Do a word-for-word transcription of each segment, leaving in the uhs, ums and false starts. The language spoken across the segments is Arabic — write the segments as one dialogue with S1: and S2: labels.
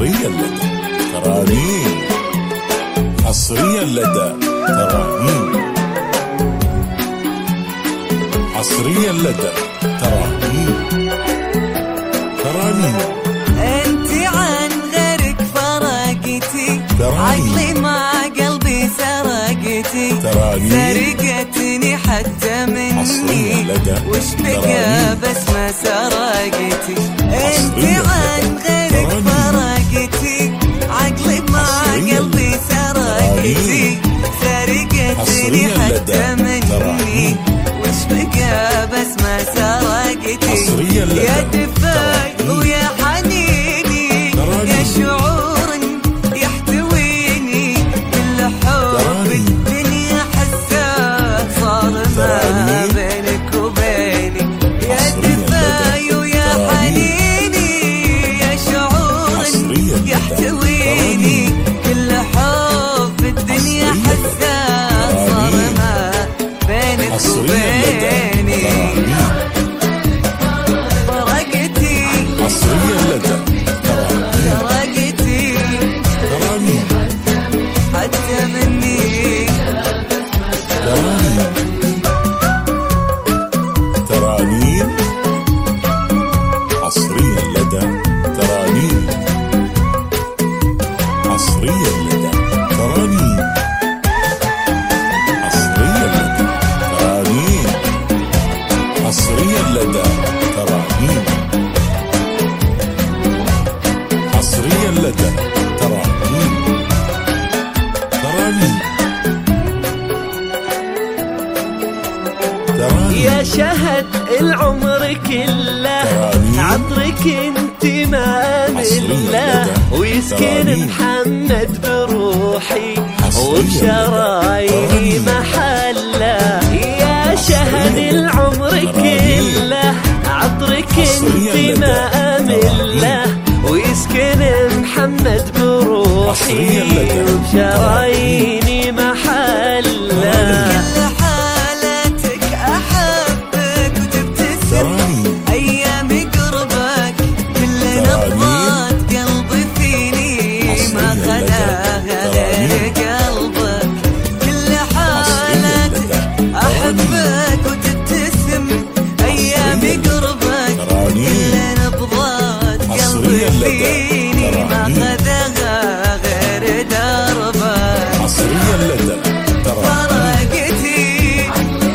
S1: حصريا لدى ترانيم، حصريا لدى ترانيم، حصريا لدى ترانيم، ترانيم.
S2: انتي عن غيرك فرقتي، عقلي مع قلبي سرقتي، سرقتني حتى مني، وش بقى بس ما سرقتي. انتي عن غيرك فرقتي، عقلي مع قلبي سرقتي، سرقتني حتى مني، وش بقى بس ما سرقتي. يا دفاي ويا حنيني، يا شعور يحتويني، كل حب الدنيا حساه صار ما بينك وبيني. يا دفاي ويا حنيني، يا شعور يحتويني، كل حب الدنيا حساه صار ما بينك وبيني.
S1: حصريا لدى
S2: سرقتي حتى مني،
S1: ترانيم، حصريا لدى ترانيم، حصريا لدى ترانيم، حصريا لدى ترانيم، حصريا لدى ترانيم، حصريا لدى ترانيم، ترانيم، ترانيم.
S3: يا شهد العمر كله عطرك انت ما مله، ويسكن محمد بروحي وبشراييني محله. يا شهد العمر كله عطرك انت ما مله، ويسكن محمد بروحي وبشراييني محله.
S2: كل حالاتك احبك وتبتسم ايام قربك، كل نبضات قلبي فيني ما خلاها غير قلبك. كل حالاتك احبك وتبتسم ايام قربك، كل نبضات قلبي فيني ما خذها غير دربك.
S1: حصريا لدى
S2: فرقتي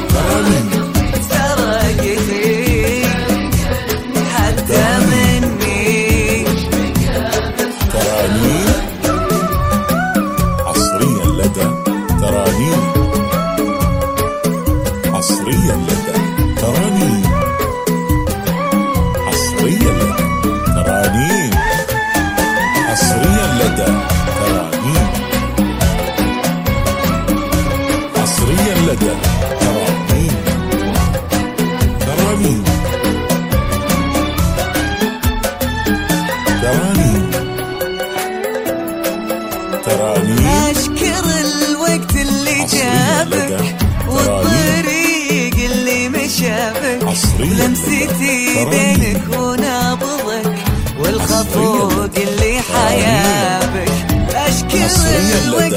S2: سرقتي حتى مني،
S1: ترانيم، حصريا لدى ترانيم، حصريا لدى ترانيم، حصريا لدى ترانيم، حصريا لدى ترانيم، حصريا لدى ترانيم، ترانيم، ترانيم، ترانيم.
S2: أشكر الوقت اللي جابك والطريق اللي مشابك، لمستي بينك ونبضك والخفوق اللي حيابك. أشكر الوقت